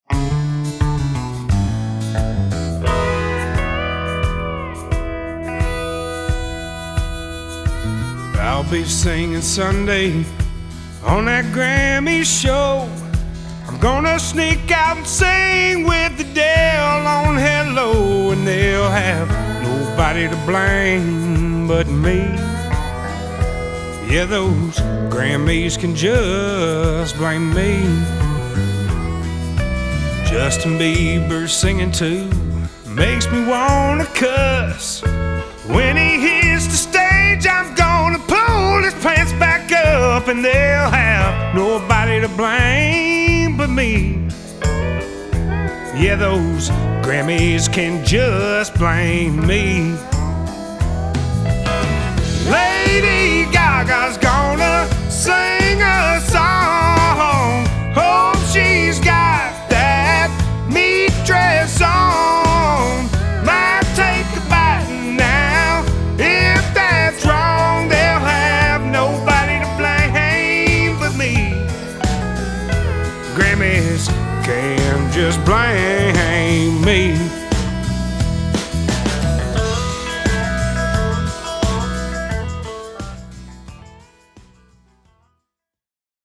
I'll be singing Sunday on that Grammy show. I'm gonna sneak out and sing with Adele on Hello, and they'll have nobody to blame but me. Yeah, those Grammys can just blame me. Justin Bieber singing too makes me wanna cuss. When he hits the stage, I'm gonna pull his pants back up, and they'll have nobody to blame but me. Yeah, those Grammys can just blame me. Lady Gaga's gonna sing a song. Hope she's got that meat dress on. Might take a bite now. If that's wrong, they'll have nobody to blame but me. Grammys can just blame me.